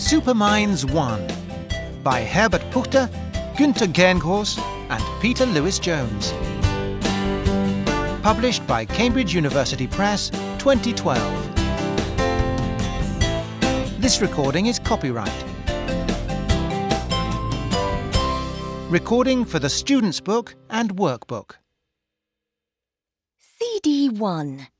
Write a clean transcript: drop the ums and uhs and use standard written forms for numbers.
Superminds 1 by Herbert Puchter, Günther Cairncross and Peter Lewis-Jones. Published by Cambridge University Press, 2012. This recording is copyright. Recording for the Students' Book and Workbook. CD1.